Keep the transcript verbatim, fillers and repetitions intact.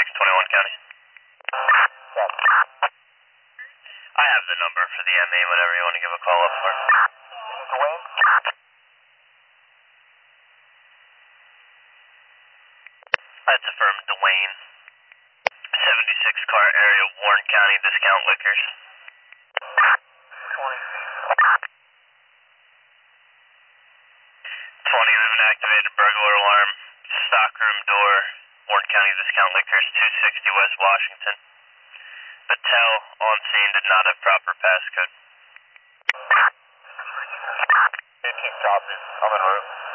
twenty-one County. I have the number for the M E whenever you want to give a call up for. Dwayne? That's affirmed, Dwayne. seventy-six car area, Warren County, Discount Liquors. twenty. twenty, we have an activated burglar alarm. Stockroom door, Warren County, Discount Liquors, two sixty West Washington. Patel on scene did not have proper passcode. eighteen copies. I'm en route.